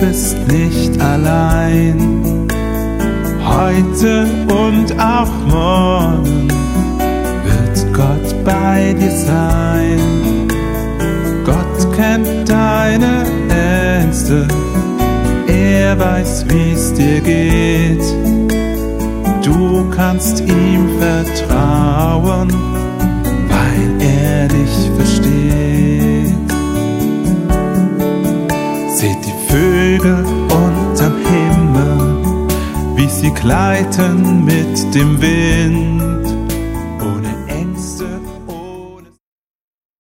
bist nicht allein. Heute und auch morgen wird Gott bei dir sein. Gott kennt deine Ängste, er weiß, wie's dir geht. Du kannst ihm vertrauen, weil er dich versteht. Seht die Vögel unterm Himmel, wie sie gleiten mit dem Wind.